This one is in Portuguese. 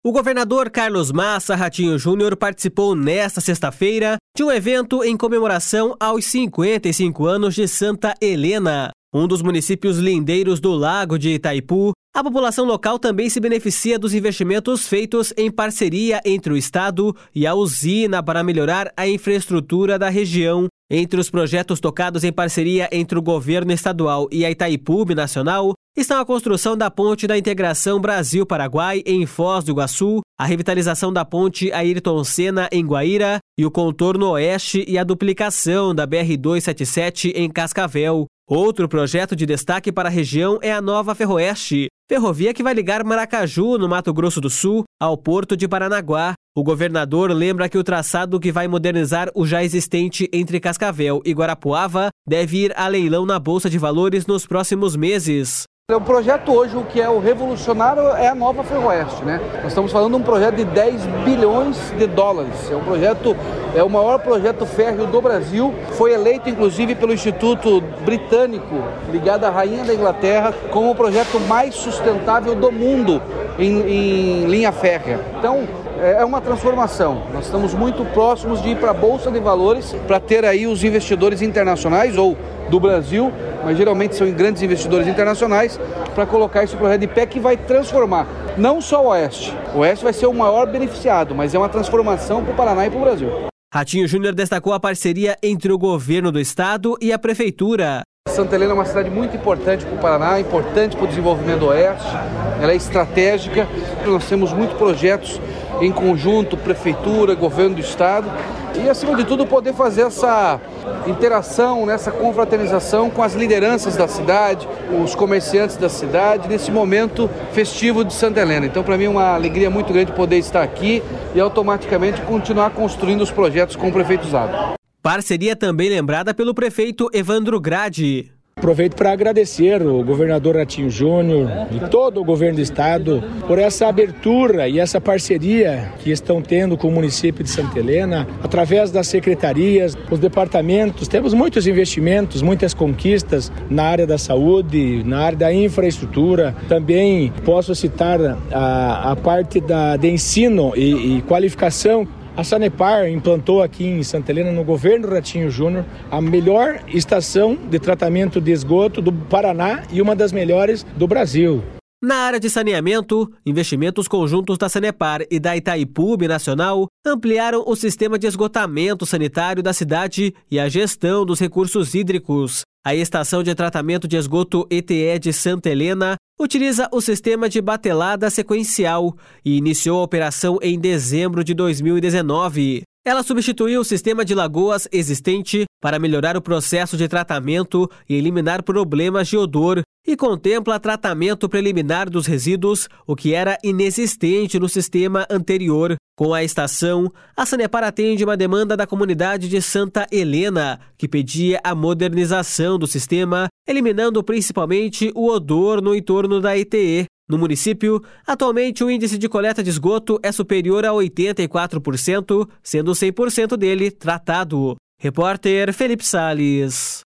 O governador Carlos Massa Ratinho Júnior participou nesta sexta-feira de um evento em comemoração aos 55 anos de Santa Helena, um dos municípios lindeiros do Lago de Itaipu. A população local também se beneficia dos investimentos feitos em parceria entre o Estado e a usina para melhorar a infraestrutura da região. Entre os projetos tocados em parceria entre o governo estadual e a Itaipu Binacional estão a construção da Ponte da Integração Brasil-Paraguai em Foz do Iguaçu, a revitalização da Ponte Ayrton Senna em Guaíra e o contorno oeste e a duplicação da BR-277 em Cascavel. Outro projeto de destaque para a região é a Nova Ferroeste, ferrovia que vai ligar Maracaju, no Mato Grosso do Sul, ao Porto de Paranaguá. O governador lembra que o traçado que vai modernizar o já existente entre Cascavel e Guarapuava deve ir a leilão na Bolsa de Valores nos próximos meses. O projeto hoje, o que é o revolucionário é a Nova Ferroeste, né? Nós estamos falando de um projeto de 10 bilhões de dólares. É o maior projeto férreo do Brasil. Foi eleito, inclusive, pelo Instituto Britânico, ligado à Rainha da Inglaterra, como o projeto mais sustentável do mundo em linha férrea. Então, é uma transformação. Nós estamos muito próximos de ir para a Bolsa de Valores para ter aí os investidores internacionais ou do Brasil, mas geralmente são grandes investidores internacionais, para colocar esse projeto de pé que vai transformar não só o Oeste. O Oeste vai ser o maior beneficiado, mas é uma transformação para o Paraná e para o Brasil. Ratinho Júnior destacou a parceria entre o governo do estado e a prefeitura. Santa Helena é uma cidade muito importante para o Paraná, importante para o desenvolvimento do Oeste, ela é estratégica. Nós temos muitos projetos em conjunto, prefeitura, governo do estado, e acima de tudo poder fazer essa interação, essa confraternização com as lideranças da cidade, os comerciantes da cidade, nesse momento festivo de Santa Helena. Então, para mim é uma alegria muito grande poder estar aqui e automaticamente continuar construindo os projetos com o prefeito Zago. Parceria também lembrada pelo prefeito Evandro Grade. Aproveito para agradecer o governador Ratinho Júnior e todo o governo do estado por essa abertura e essa parceria que estão tendo com o município de Santa Helena, através das secretarias, os departamentos. Temos muitos investimentos, muitas conquistas na área da saúde, na área da infraestrutura. Também posso citar a parte de ensino e qualificação. A Sanepar implantou aqui em Santa Helena, no governo Ratinho Júnior, a melhor estação de tratamento de esgoto do Paraná e uma das melhores do Brasil. Na área de saneamento, investimentos conjuntos da Sanepar e da Itaipu Binacional ampliaram o sistema de esgotamento sanitário da cidade e a gestão dos recursos hídricos. A Estação de Tratamento de Esgoto ETE de Santa Helena utiliza o sistema de batelada sequencial e iniciou a operação em dezembro de 2019. Ela substituiu o sistema de lagoas existente para melhorar o processo de tratamento e eliminar problemas de odor e contempla tratamento preliminar dos resíduos, o que era inexistente no sistema anterior. Com a estação, a Sanepar atende uma demanda da comunidade de Santa Helena, que pedia a modernização do sistema, eliminando principalmente o odor no entorno da ETE. No município, atualmente o índice de coleta de esgoto é superior a 84%, sendo 100% dele tratado. Repórter Felipe Salles.